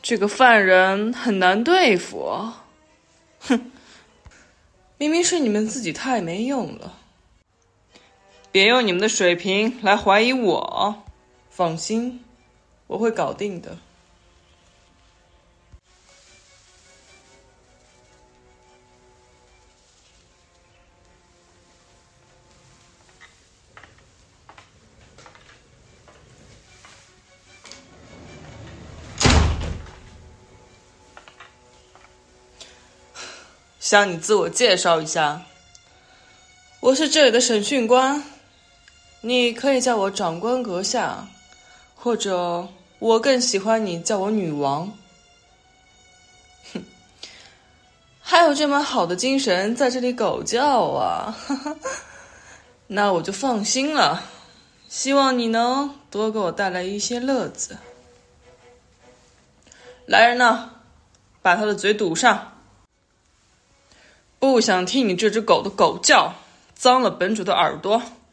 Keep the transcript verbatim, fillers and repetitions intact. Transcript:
这个犯人很难对付啊。哼，明明是你们自己太没用了。别用你们的水平来怀疑我，放心，我会搞定的。向你自我介绍一下，我是这里的审讯官，你可以叫我长官阁下，或者我更喜欢你叫我女王。哼，还有这么好的精神在这里狗叫啊，那我就放心了，希望你能多给我带来一些乐子。来人呐，把他的嘴堵上，不想听你这只狗的狗叫，脏了本主的耳朵。